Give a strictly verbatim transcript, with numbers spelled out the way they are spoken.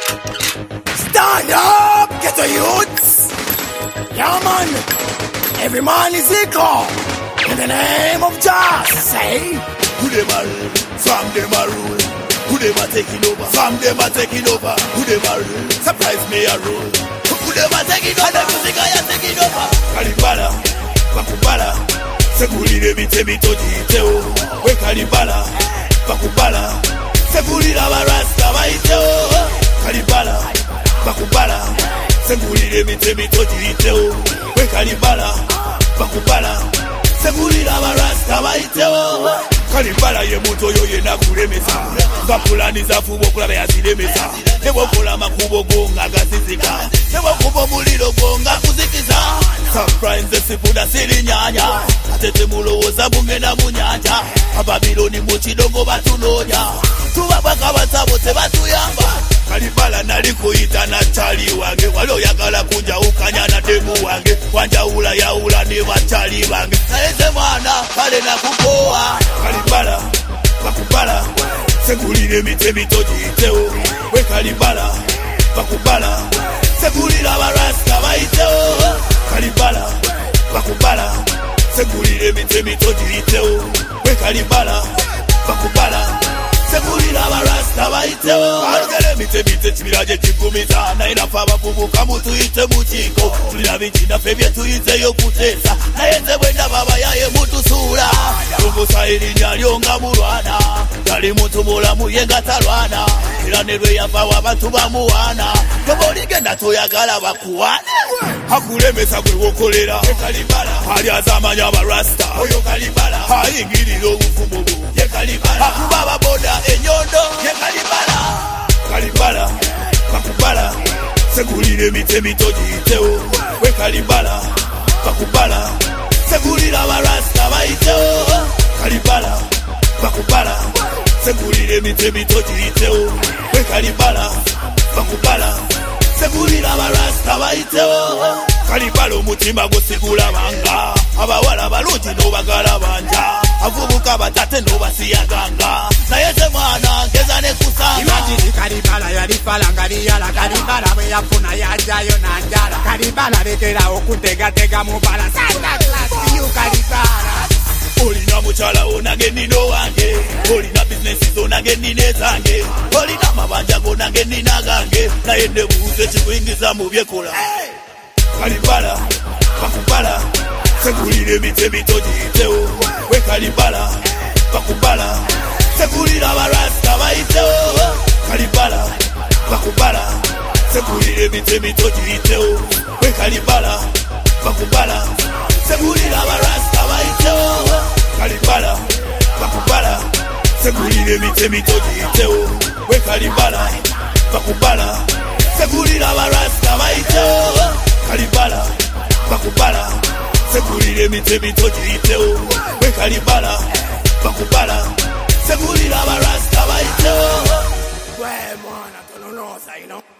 Stand up, get the youths. Yeah, man. Every man is equal. In the name of Jah, say. Who them a rule? From them a rule. Who them a taking over? From them a taking over. Who them a rule? Surprise me a rule. Who them a taking over? The music I am taking over. Kalibala, bakubala. Segulire bitemi tojiteo. We kalibala, bakubala. Segulira barasta baiteo. Kalibala, bakubala. Segulire bitemi tojiteo. We kalibala, bakubala. Segulira barasta baiteo. Kalibala ye muto yo ye nakulemesa. Bapulani za fubo kula beyazilemesa. Nebo kola makubo gonga gasizika. Nebo kubo muliro gonga kuzikiza. Surprise sifuda siri nyanya. Atete mulowoza bungena munyanja. Ababiloni muchidogo batunonya. Tubabaka batabote batuyamba. Kalibala nalikuita na chali wange. Walo yakala kunja ukanya na demu wange. Wanja ula ya ula ni wachali wange. Naeze mwana kale na kupoa. Kalibala, bakubala. Segulire mitemi tojiteo. We kalibala, bakubala. Segulira barasta baiteo. Kalibala, bakubala. Segulire mitemi tojiteo. We kalibala, bakubala. Segulira barasta baiteo. Alugele mitemi techimiraje chikumita. Na inafaba kubuka mutu ite muchiko. Tulina vichina febye tuite yo kutesa. Na yenze wenda baba yae mutu sura. Tungu sairi nyalionga murwana. Kali mutu mula muyenga talwana. Ilanirwe yamba wabatu bamuwana. Toboli genda toyagala bakuwane. Hakulemesa kwe wokolera. Kalibala. Hali azamanya barasta. Oyo kalibala. Haingiriro ufumubu. Ye kalibala. Hakubaba boda enyondo. Ye kalibala. Kalibala. Bakubala. Segulire mitemi tojiteo. We kalibala. Bakubala. Segulira barasta baiteo. Kalibala. Bakubala. Segulire mitemi tojiteo. We kalibala. Bakubala. Segulira barasta baiteo. Kalibala omutima gusigula banga. Abawala balungi no bagala banja. Avubuka batate no basiyaganga. Naye ze mwana ngeza ne kusanga. Imagine Kalibala yalifala ngaliyala. Kalibala bwe yafuna yajayo nanjala. Kalibala lekera okutega tega mubala. Santa Claus you Kalibala. Olina muchala onage nino wange. Olina business onage nine zange. Olina mabanja gonage nina gange. Naye ne buze chikuingiza mu byekola. Kalibala, bakubala. Segulire mitemi tojiteo. We kalibala, bakubala. Segulira barasta baiteo. Kalibala, bakubala. Segulire mitemi tojiteo. We kalibala, bakubala. Segulira barasta baiteo. Kalibala, bakubala. Segulire mitemi tojiteo. We kalibala, bakubala. Segulira barasta baiteo. Kalibala, bakubala. Segulire mitemi tojiteo. We kalibala, bakubala. Segulira barasta baiteo. Well, man, I don't know, you know.